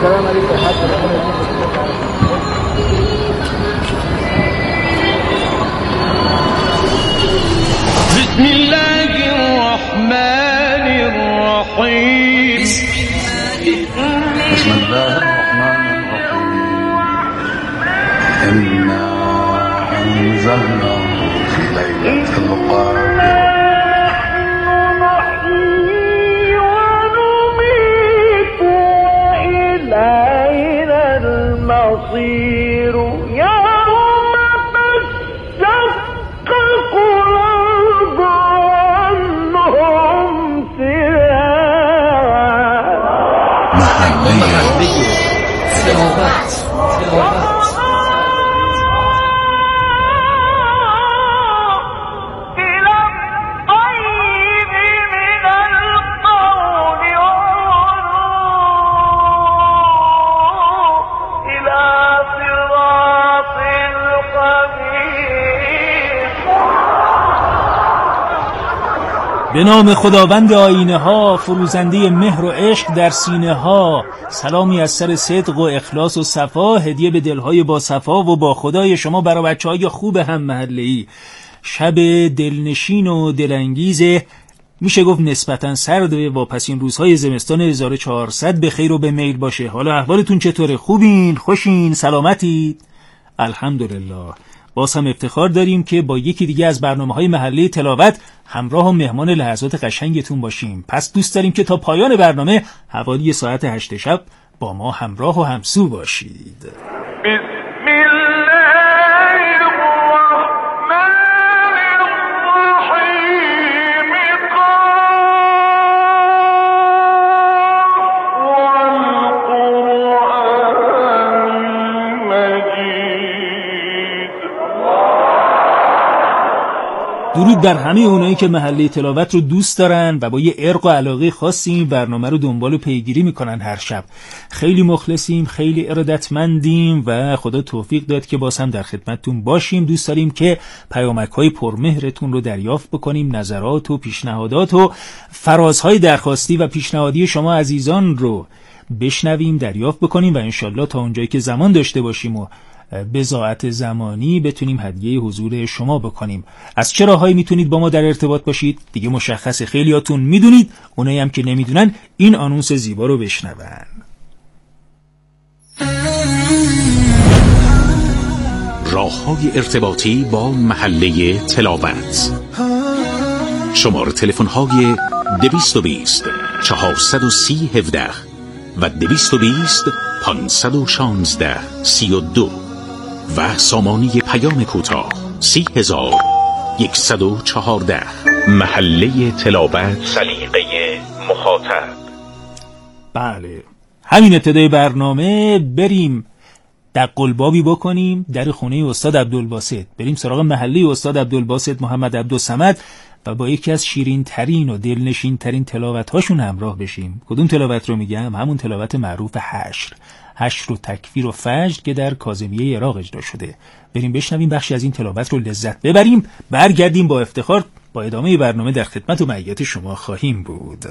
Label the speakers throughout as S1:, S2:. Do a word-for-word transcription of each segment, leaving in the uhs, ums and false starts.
S1: السلام عليكم حاج.
S2: بسم الله الرحمن الرحيم.
S3: بسم الله الرحمن الرحيم. إنا أنزلناه في ليلة القدر.
S2: المصير يوم تشقق الأرض عنهم سراعا.
S4: محلية تلاوات.
S5: به نام خداوند آینه ها، فروزنده مهر و عشق در سینه ها، سلامی از سر صدق و اخلاص و صفا هدیه به دلهای با صفا و با خدای شما برای بچه‌های خوب هم محله‌ای. شب دلنشین و دلانگیز، میشه گفت نسبتاً سرد و واپسین روزهای زمستان هزار و چهارصد به خیر و به میل باشه. حالا احوالتون چطوره؟ خوبین؟ خوشین؟ سلامتید؟ الحمدلله. باز هم افتخار داریم که با یکی دیگه از برنامه‌های محله تلاوت همراه و مهمان لحظات قشنگتون باشیم. پس دوست داریم که تا پایان برنامه حوالی ساعت هشت شب با ما همراه و همسو باشید.
S2: بسم الله الرحمن الرحیم. والقرآن مجید.
S5: درود بر همه اونایی که محله تلاوت رو دوست دارن و با یه عرق و علاقه خاصی این برنامه رو دنبال و پیگیری میکنن هر شب. خیلی مخلصیم، خیلی ارادتمندیم و خدا توفیق داد که باز هم در خدمتتون باشیم. دوست داریم که پیامک‌های پرمهرتون رو دریافت بکنیم، نظرات و پیشنهادات و فرازهای درخواستی و پیشنهادی شما عزیزان رو بشنویم، دریافت بکنیم و انشالله تا اونجایی که زمان داشته باشیم و بضاعت زمانی بتونیم هدیه حضور شما بکنیم. از چه راهایی میتونید با ما در ارتباط باشید؟ دیگه مشخص، خیلیاتون میدونید. اونایی هم که نمیدونن این آنونس زیبا رو بشنون.
S6: راه‌های ارتباطی با محله تلاوت. شماره تلفن‌های دویست و بیست چهارصد و سی هفده و دویست و بیست پانصد و شانزده سی و دو و سامانه پیام کوتاه سی هزار یکصد و چهارده. محله تلاوت، سلیقه مخاطب.
S5: بله، همین ابتدای برنامه بریم دقلبابی بکنیم در خونه استاد عبدالباسط، بریم سراغ محله استاد عبدالباسط محمد عبدالصمد و با یکی از شیرین ترین و دلنشین ترین تلاوت هاشون همراه بشیم. کدوم تلاوت رو میگم؟ همون تلاوت معروف حشر، حشر و تکفیر و فجر که در کاظمیه عراق اجرا شده. بریم بشنویم بخشی از این تلاوت رو لذت ببریم، برگردیم با افتخار با ادامه برنامه در خدمت و معیت شما خواهیم بود.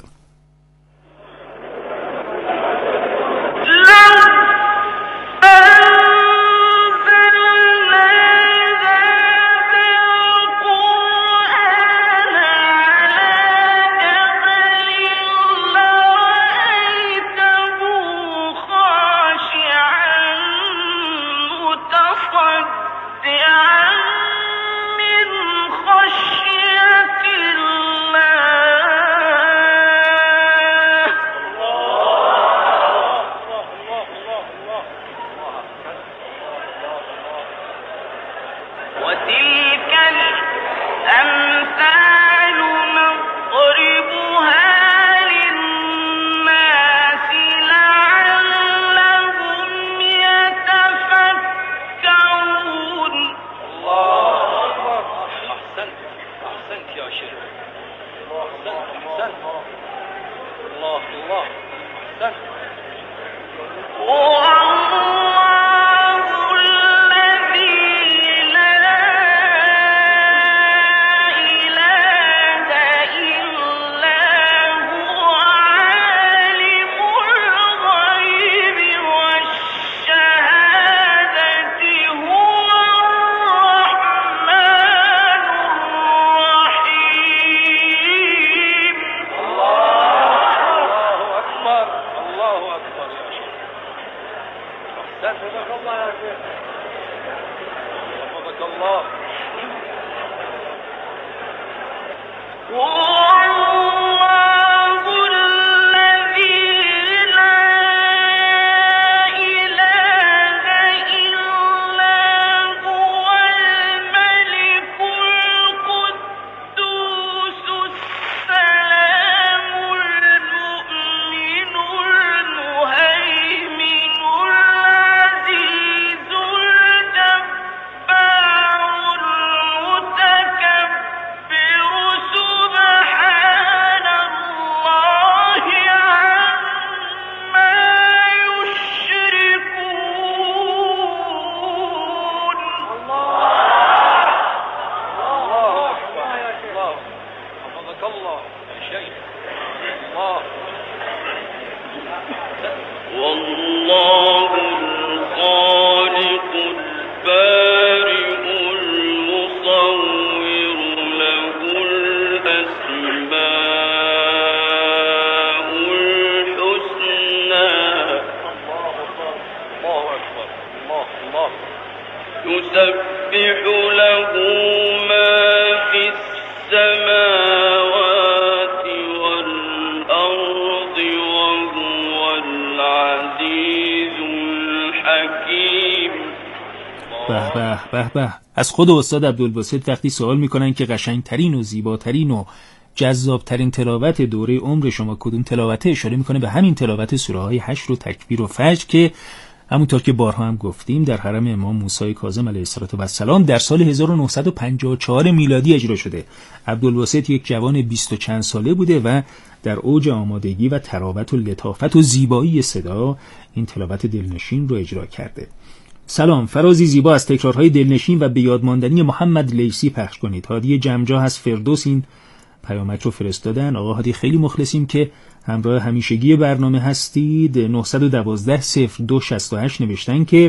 S5: به به. از خود استاد عبدالباسط وقتی سوال میکنن که قشنگترین و زیباترین و جذابترین تلاوت دوره عمر شما کدوم تلاوته، اشاره میکنه به همین تلاوت سوره های حشر و تکبیر و فجر که همونطور که بارها هم گفتیم در حرم امام موسی کاظم علیه السلام در سال هزار و نهصد و پنجاه و چهار میلادی اجرا شده. عبدالباسط یک جوان بیست و چند ساله بوده و در اوج آمادگی و تراوت و لطافت و زیبایی صدا این تلاوت دلنشین رو اجرا کرده. سلام، فرازی زیبا از تکرارهای دلنشین و به یاد ماندنی محمد لیثی پخش کنید. هادی جمجا از فردوس این پیامک رو فرستادن. آقا هادی خیلی مخلصیم که همراه همیشگی برنامه هستید. نه یک دو صفر دو شش هشت نوشتن که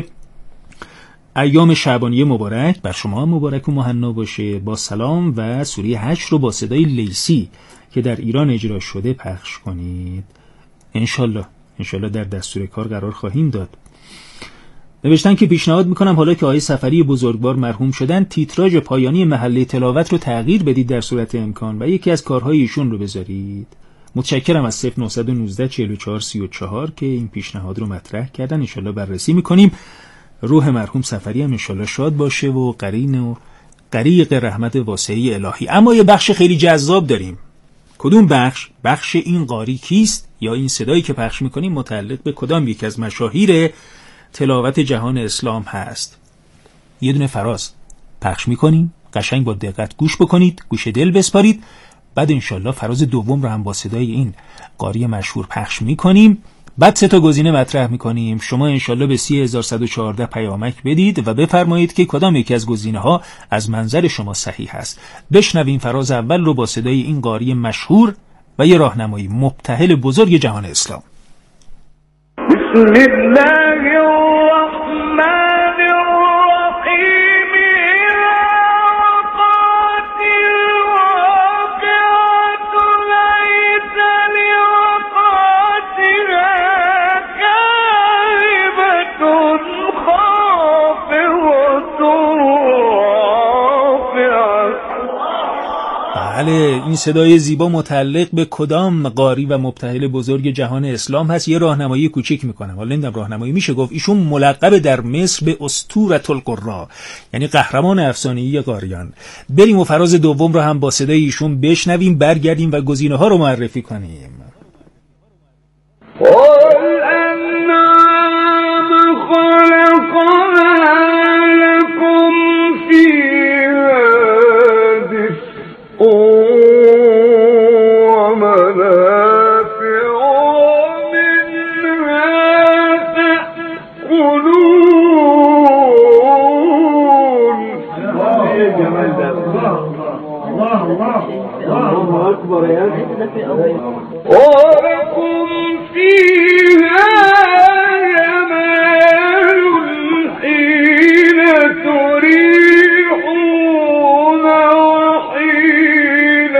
S5: ایام شعبانیه مبارک بر شما مبارک و مهنا باشه، با سلام و سوره حشر رو با صدای لیثی که در ایران اجرا شده پخش کنید. انشالله انشالله در دستور کار قرار خواهیم داد. نوشتن که پیشنهاد میکنم حالا که آقای سفری بزرگوار مرحوم شدن تیتراژ پایانی محله تلاوت رو تغییر بدید در صورت امکان و یکی از کارهای ایشون رو بذارید. متشکرم از صفر نه یک نه چهار چهار سه چهار که این پیشنهاد رو مطرح کردن. انشالله بررسی میکنیم. روح مرحوم سفری هم انشالله شاد باشه و قرین و غریق رحمت واسعه الهی. اما یه بخش خیلی جذاب داریم. کدوم بخش؟ بخش این قاری کیست یا این صدایی که پخش میکنیم متعلق به کدام یک از مشاهیر تلاوت جهان اسلام هست. یه دونه فراز پخش میکنیم، قشنگ با دقت گوش بکنید، گوش دل بسپارید. بعد انشالله فراز دوم رو هم با صدای این قاری مشهور پخش میکنیم. بعد سه تا گزینه مطرح میکنیم. شما انشالله به سی هزار و صد و چهارده پیامک بدید و بفرمایید که کدام یکی از گزینه ها از منظر شما صحیح است. بشنویم فراز اول رو با صدای این قاری مشهور و یه راهنمایی مبتهل بزرگ جهان اسلام.
S2: بسم الله الرحمن الرحیم وقعت الواقعة ليس لوقعتها كاذبة خافضة رافعة.
S5: بله، این صدای زیبا متعلق به کدام قاری و مبتهل بزرگ جهان اسلام هست؟ یه راهنمایی کوچیک میکنم. حالا نمیدونم راهنمایی میشه گفت. ایشون ملقب در مصر به اسطوره القرا، یعنی قهرمان افسانه‌ای قاریان. بریم و فراز دوم رو هم با صدای ایشون بشنویم، برگردیم و گزینه ها رو معرفی کنیم.
S2: ولكم فيها جمال حين تريحون وحين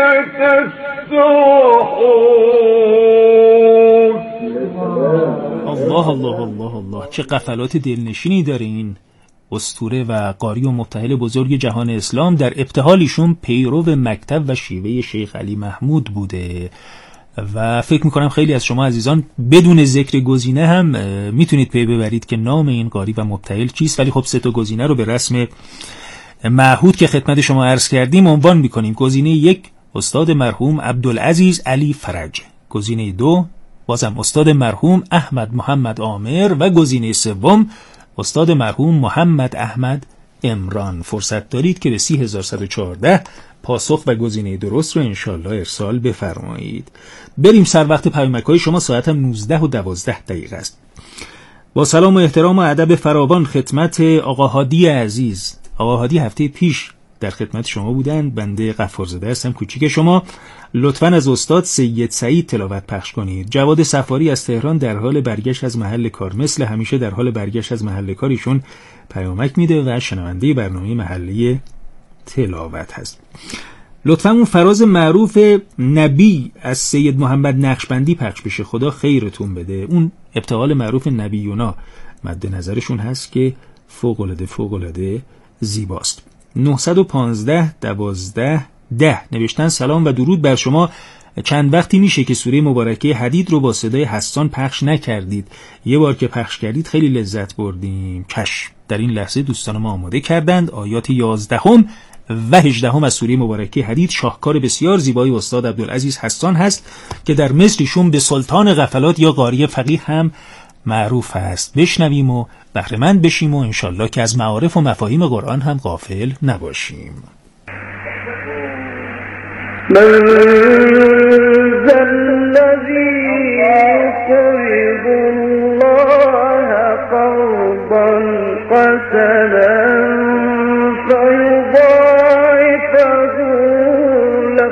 S2: تسرحون.
S5: الله الله الله الله الله، چه قفلات دلنشینی داره این اسطوره و قاری و مبتهل بزرگ جهان اسلام. در ابتهالیشون پیرو مکتب و شیوه شیخ علی محمود بوده و فکر میکنم خیلی از شما عزیزان بدون ذکر گزینه هم میتونید پی ببرید که نام این قاری و مبتهل چیست، ولی خب سه تا گزینه رو به رسم معهود که خدمت شما عرض کردیم عنوان میکنیم. گزینه یک استاد مرحوم عبدالعزیز علی فرج، گزینه دو بازم استاد مرحوم احمد محمد عامر و گزینه سوم استاد مرحوم محمد احمد عمران. فرصت دارید که به سی هزار و صد و چهارده پاسخ و گزینه درست رو انشالله ارسال بفرمایید. بریم سر وقت پیامک‌های شما، ساعت هم نوزده و دوازده دقیقه است. با سلام و احترام و ادب فراوان خدمت آقا هادی عزیز. آقا هادی هفته پیش در خدمت شما بودند، بنده غفارزاده هستم کوچیک شما. لطفاً از استاد سید سعید تلاوت پخش کنید. جواد صفاری از تهران در حال برگشت از محل کار، مثل همیشه در حال برگشت از محل کاریشون پیامک میده و شنونده برنامه محله تلاوت هست. لطفاً اون فراز معروف نبی از سید محمد نقشبندی پخش بشه، خدا خیرتون بده. اون ابتهال معروف نبیونا مد نظرشون هست که فوق العاده فوق العاده زیباست. نه یک پنج دوازده ده نوشتن سلام و درود بر شما. چند وقتی میشه که سوره مبارکه حدید رو با صدای حسان پخش نکردید؟ یه بار که پخش کردید خیلی لذت بردیم. چشم، در این لحظه دوستان ما آماده کردند. آیات یازدهم و هجدهم از سوره مبارکه حدید شاهکار بسیار زیبای استاد عبدالعزیز حسان هست که در مصرشون به سلطان غفلات یا قاری فقیه هم معروف است. بشنویم و بهره مند بشیم و انشالله که از معارف و مفاهیم قرآن هم غافل نباشیم.
S2: من ذا الذي يقرض الله قرضا حسنا فيضاعفه له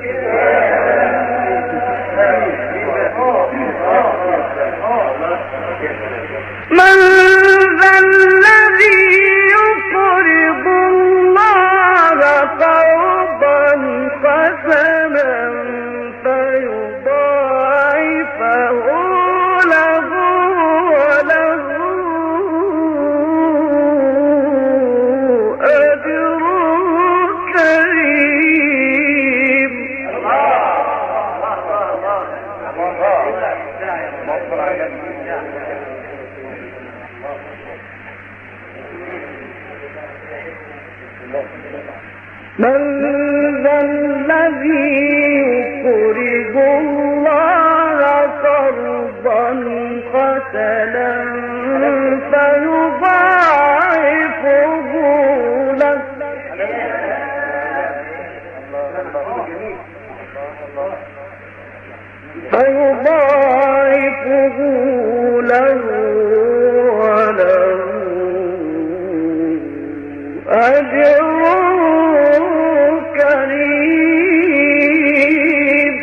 S2: من ذا الذي يقرض الله قرضا حسنا فيضاعفه له وله أجر كريم. من ذا الذي يقرض الله قرضا حسنا فيضاعفه له فيضاعفه له وله أجر كريم.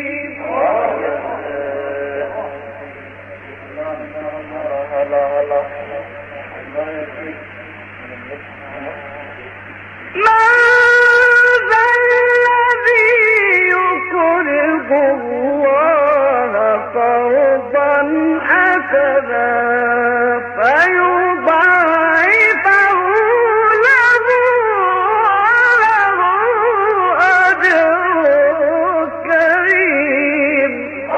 S2: من ذا الذي يقرض الله قرضا حسنا فيضاعفه له وله أجر كريم.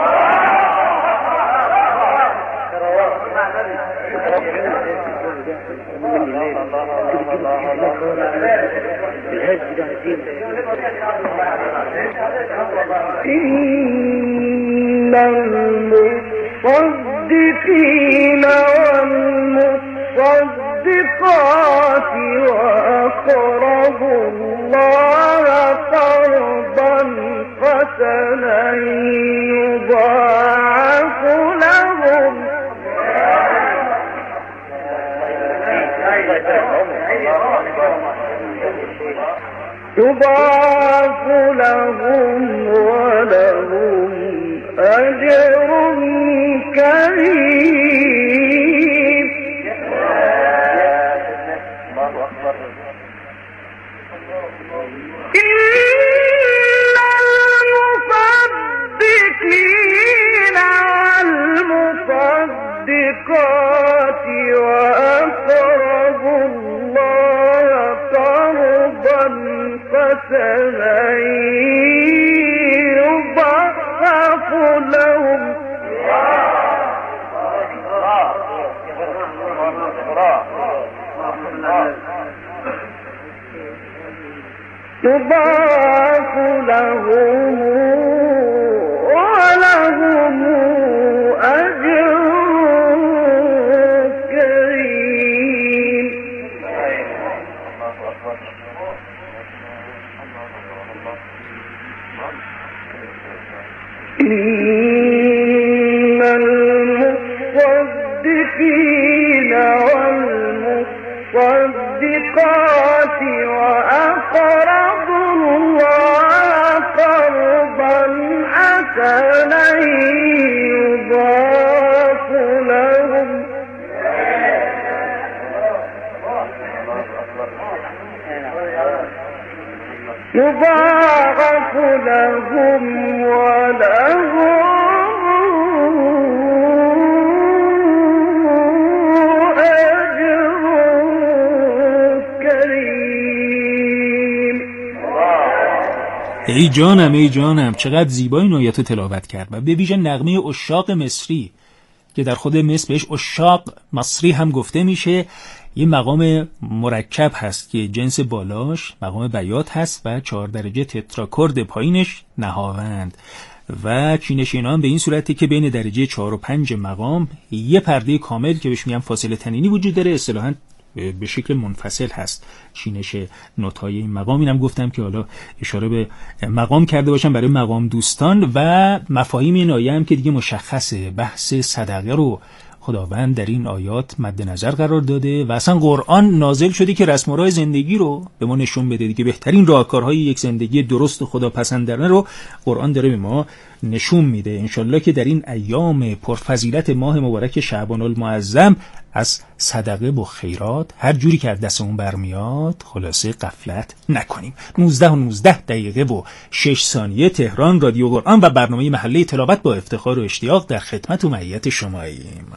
S2: إن المصدقين والمصدقات وأقرضوا الله قرضا حسنا يضاعف لهم يضاعف لهم ولهم أجر كريم. إن المصدقين والمصدقات يضاعف لهم ولهم أجر كريم. إن المصدقين والمصدقات وأقرضوا الله قرضا حسنا يضاعف لهم يضاعف لهم ولهم أجر كريم.
S5: ای جانم ای جانم، چقدر زیبا این آیاتو تلاوت کرد و به ویژه نغمه عشاق مصری که در خود مصر بهش عشاق مصری هم گفته میشه. یه مقام مرکب هست که جنس بالاش مقام بیات هست و چهار درجه تتراکورد پایینش نهاوند و چینشینا هم به این صورتی که بین درجه چهار و پنج مقام یه پرده کامل که بهش میگن فاصله تنینی وجود داره، اصطلاحاً به شکل منفصل هست چینش نوت‌های این مقام. اینم گفتم که حالا اشاره به مقام کرده باشم برای مقام دوستان. و مفاهیم این آیه هم که دیگه مشخصه، بحث صدقه رو خداوند در این آیات مد نظر قرار داده و اصلا قرآن نازل شده که رسم و راه زندگی رو به ما نشون بده دیگه. بهترین راهکارهای یک زندگی درست و خداپسندانه رو قرآن داره به ما نشون میده. انشالله که در این ایام پرفضیلت ماه مبارک شعبان المعظم از صدقه و خیرات هر جوری که از دستمون برمیاد خلاصه غفلت نکنیم. نوزده و نوزده دقیقه و شش ثانیه تهران، رادیو قرآن و برنامه محله تلاوت با افتخار و اشتیاق در خدمت و معیت شماییم.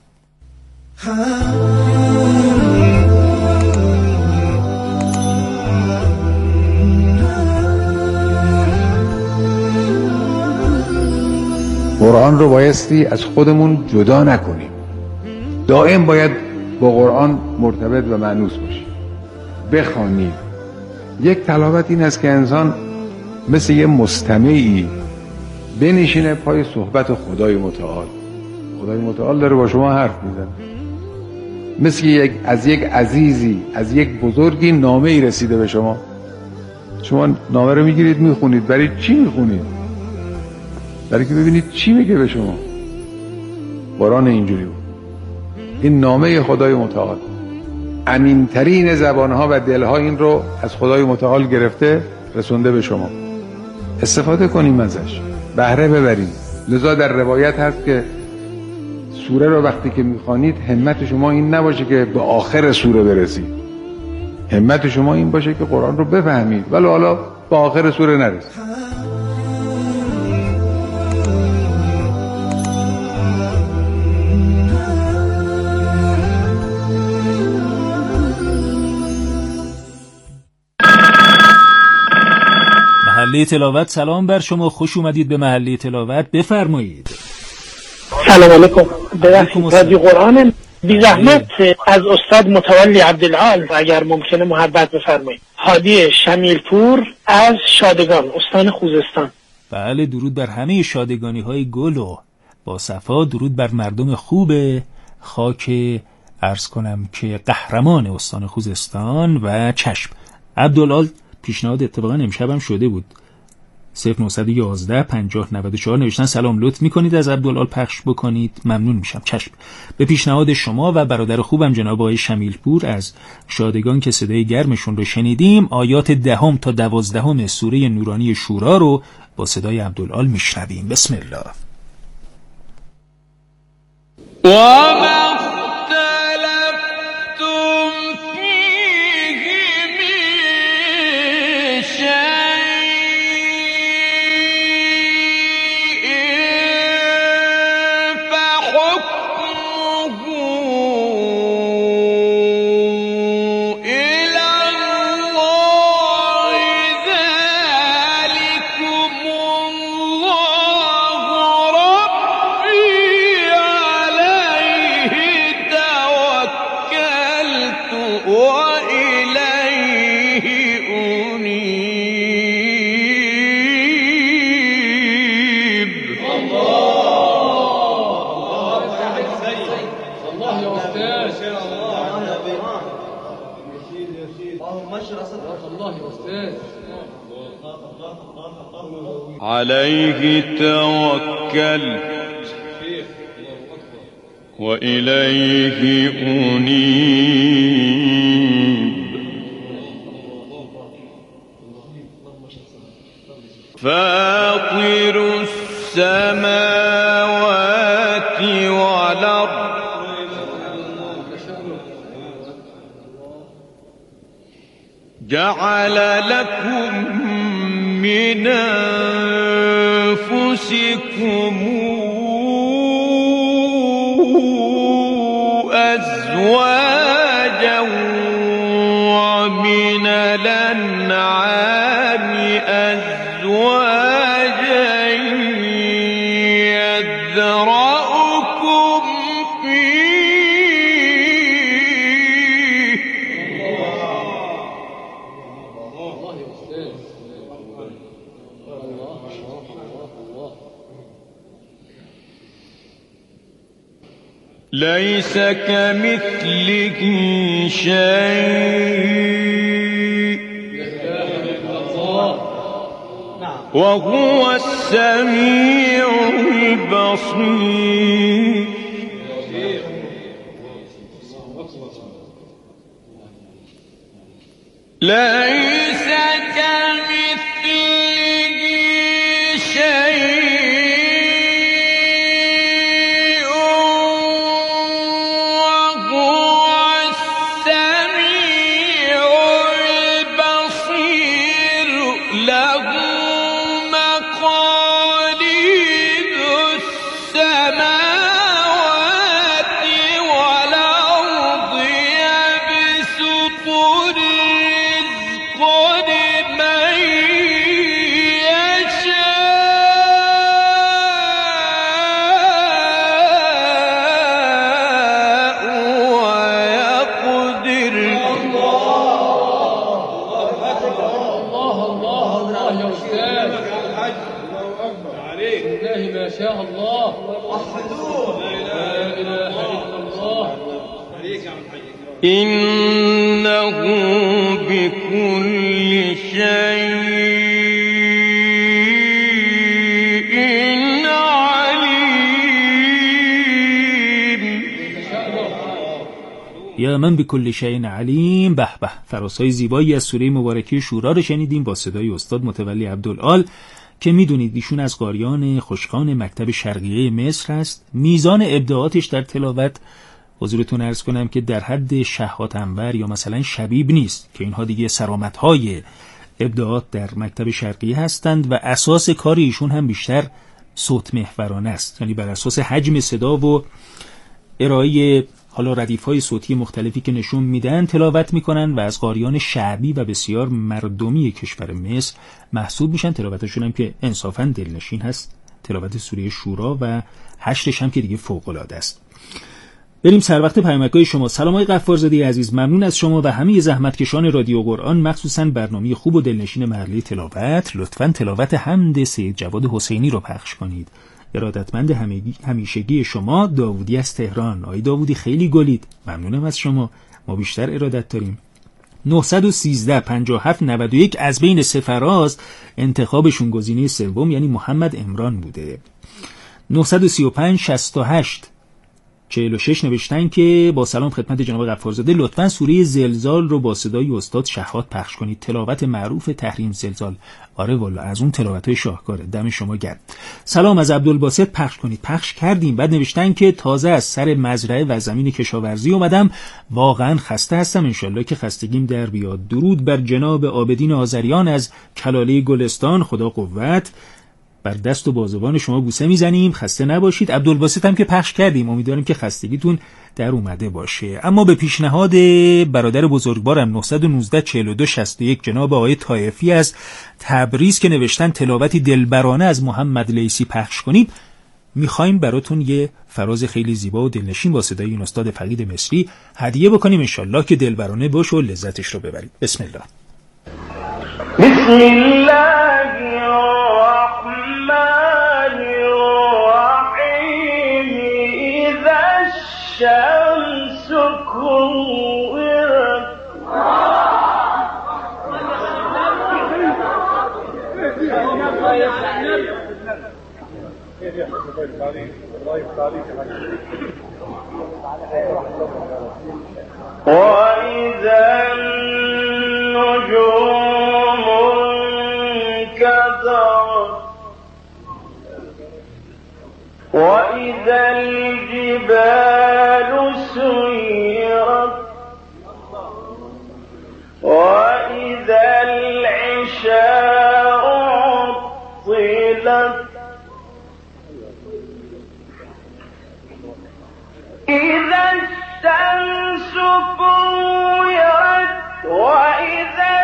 S1: قرآن رو بایستی از خودمون جدا نکنیم، دائم باید با قرآن مرتبط و مانوس باشیم، بخوانیم. یک تلاوت این است که انسان مثل یه مستمعی بنشینه پای صحبت خدای متعال. خدای متعال داره با شما حرف میزنه، مثل یک از یک عزیزی، از یک بزرگی نامه ای رسیده به شما. شما نامه رو میگیرید میخونید. برای چی میخونید؟ برای که ببینید چی میگه به شما. قرآن اینجوری بود. این نامه خدای متعال، امینترین زبانها و دلها این رو از خدای متعال گرفته رسونده به شما. استفاده کنیم ازش، بهره ببریم. لذا در روایت هست که سوره رو وقتی که میخوانید همت شما این نباشه که به آخر سوره برسید، همت شما این باشه که قرآن رو بفهمید ولی حالا به آخر سوره نرسید.
S5: محله تلاوت، سلام بر شما، خوش اومدید به محله تلاوت، بفرمایید.
S7: سلام علیکم. ببخشید رادیو قرآن بی زحمت از استاد متولی عبدالعال اگر ممکنه محبت بفرمایید. هادی شمیلپور از شادگان، استان خوزستان.
S5: بله، درود بر همه شادگانی های گل و با صفا، درود بر مردم خوب خاک عرض کنم که قهرمان استان خوزستان و چشم. عبدالعال پیشنهاد اتفاقا امشبم شده بود، صفر نهصد و یازده پنجاه نود و چهار نوشتن سلام، لطف میکنید از عبدالعال پخش بکنید، ممنون میشم. چشم. به پیشنهاد شما و برادر خوبم جناب آقای شمیلپور از شادگان که صدای گرمشون رو شنیدیم، آیات دهم تا دوازدهم سوره نورانی شورا رو با صدای عبدالعال میشنویم. بسم الله.
S8: عليه توكلت وإليه أنيب فاطر السماوات والأرض جعل لكم من أنفسكم أزواجا ومن الأنعام أزواجا يذرأكم فيه ليس كمثله شيء وهو السميع البصير ليس كمثله شيء وهو السميع البصير له مقاليد السماوات والأرض يبسط الرزق لمن يشاء ويقدر
S4: ما شاء الله لا إله إلا الله
S8: إنه بكل شيء عليم.
S5: یا من بكل شیء علیم. به به، فراسای زیبایی از سوره مبارکه شورا رو شنیدیم با صدای استاد متولی عبدالعال که میدونید ایشون از قاریان خوشخوان مکتب شرقیه مصر هست. میزان ابداعاتش در تلاوت حضورتون عرض کنم که در حد شهوات انور یا مثلا شبیب نیست که اینها دیگه سرامت‌های ابداعات در مکتب شرقیه هستند و اساس کار ایشون هم بیشتر صوت محورانه است، یعنی بر اساس حجم صدا و ارائه حالا ردیف‌های صوتی مختلفی که نشون میدن تلاوت میکنن و از قاریان شعبی و بسیار مردمی کشور مصر محسوب میشن. تلاوتشون هم که انصافاً دلنشین هست، تلاوت سوره شورا و حشرش هم که دیگه فوق‌العاده است. بریم سر وقت پیامک‌های شما. سلام آقای غفارزاده عزیز، ممنون از شما و همه زحمتکشان رادیو قرآن، مخصوصاً برنامه خوب و دلنشین محله تلاوت. لطفاً تلاوت حمد سید جواد حسینی رو پخش کنید. ارادتمند همیشگی شما، داوودی از تهران. آقای داوودی خیلی گلید، ممنونم از شما، ما بیشتر ارادت داریم. نه یک سه پنج هفت نه یک از بین سفراست، انتخابشون گزینه سوم یعنی محمد عمران بوده. نه سه پنج شصت و هشت چهل و شش نوشتن که با سلام خدمت جناب غفارزاده، لطفاً سوره زلزال رو با صدای استاد شهوات پخش کنید. تلاوت معروف تحریم زلزال. آره والا از اون تلاوت‌های شاهکاره، دم شما گرم. سلام از عبدالباسط پخش کنید. پخش کردیم. بعد نوشتن که تازه از سر مزرعه و زمین کشاورزی اومدم، واقعاً خسته هستم، انشالله که خستگیم در بیاد. درود بر جناب عابدین آذریان از کلاله گلستان، خدا قوت. بر دست و بازوان شما بوسه میزنیم، خسته نباشید. عبدالباسط هم که پخش کردیم، امیدواریم که خستگیتون در اومده باشه. اما به پیشنهاد برادر بزرگوارم نه یک نه چهل و دو شصت و یک جناب آقای طایفی از تبریز که نوشتن تلاوتی دلبرانه از محمد لیثی پخش کنید، میخوایم براتون یه فراز خیلی زیبا و دلنشین با صدای این استاد فقید مصری هدیه بکنیم، انشالله که دلبرانه باشه و لذتش رو ببرید. بسم الله.
S2: بسم الله الشمس كورت وإذا النجوم انكدرت وإذا الجبال سيرت وإذا العشار عطلت إذا الشمس كورت وإذا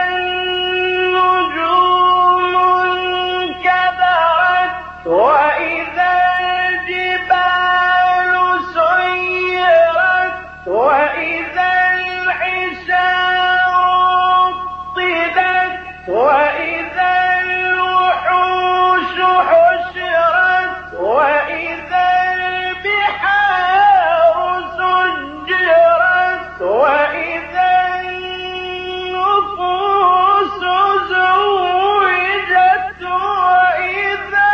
S2: النجوم انكدرت وإذا الجبال سيرت وإذا العشار عطلت وإذا الوحوش حشرت وإذا البحار سجرت وإذا النفوس زوجت وإذا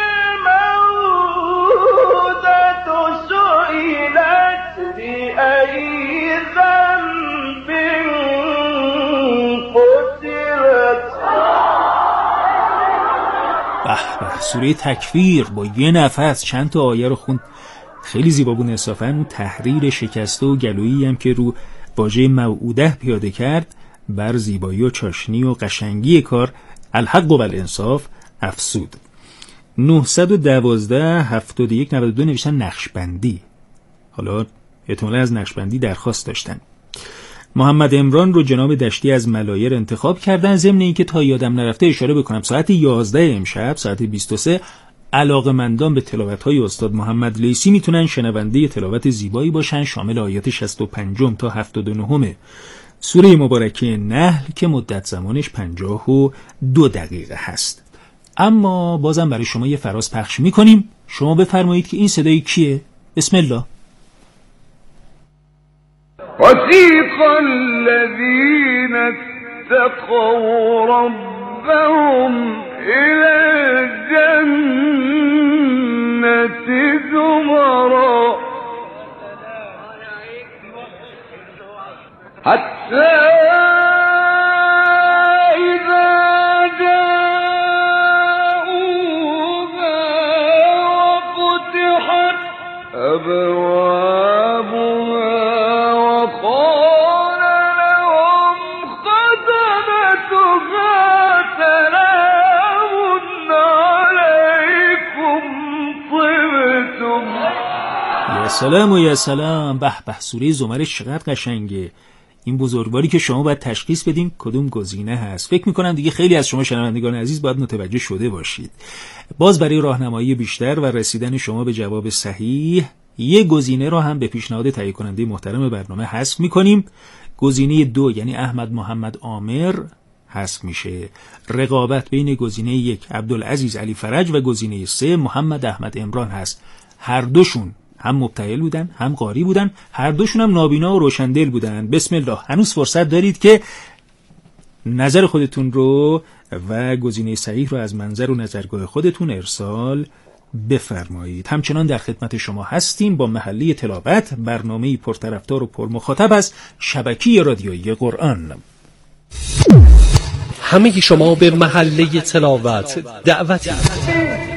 S2: الموءودة سئلت بأي ذنب قتلت.
S5: به به، سوره تکویر با یه نفس چند تا آیه رو خوند. خیلی زیبا بود انصافاً. اون تحریر شکسته و گلویی هم که رو واژه موعوده پیاده کرد بر زیبایی و چاشنی و قشنگی کار الحق و الانصاف افسود. نهصد و دوازده هفتاد و یک نود و دو نوشتن نقشبندی. حالا احتمالاً از نقشبندی درخواست داشتن. محمد عمران رو جناب دشتی از ملایر انتخاب کردن. ضمن اینکه تا یادم نرفته اشاره بکنم ساعت یازده امشب ساعت بیست و سه علاقه‌مندان به تلاوت‌های استاد محمد لیثی میتونن شنونده تلاوت زیبایی باشن شامل آیات شصت و پنج تا هفتاد و نه سوره مبارکه نحل که مدت زمانش پنجاه و دو دقیقه هست. اما بازم برای شما یه فراز پخش میکنیم. شما بفرمایید که این صدای کیه؟ بسم الله.
S2: وَسِيقَ الَّذِينَ اتَّقَوْا رَبَّهُمْ إِلَى الْجَنَّةِ زُمَرًا حَتَّى إِذَا جَاءُوهَا وَفُتِحَتْ أَبْوَابُهَا وَقَالَ لَهُمْ خَزَنَتُهَا سَلَامٌ عَلَيْكُمْ طِبْتُمْ.
S5: یا سلام و یا سلام. به به، سوره زمر چقدر قشنگه. این بزرگواری که شما باید تشخیص بدین کدوم گزینه هست. فکر میکنم دیگه خیلی از شما شنوندگان عزیز باید متوجه شده باشید. باز برای راهنمایی بیشتر و رسیدن شما به جواب صحیح یه گزینه رو هم به پیشنهاد تهیه کننده محترم برنامه حذف میکنیم. گزینه دو یعنی احمد محمد عامر حذف میشه. رقابت بین گزینه یک عبدالعزیز علی فرج و گزینه سه محمد احمد عمران هست. هر دوشون هم مبتهل بودن هم قاری بودن، هر دوشون هم نابینا و روشندل بودن. بسم الله. هنوز فرصت دارید که نظر خودتون رو و گزینه صحیح رو از منظر و نظرگاه خودتون ارسال بفرمایید. همچنان در خدمت شما هستیم با محله تلاوت، برنامه‌ای پرطرفدار و پرمخاطب از شبکه رادیویی قرآن.
S9: همه شما به محله تلاوت دعوتی.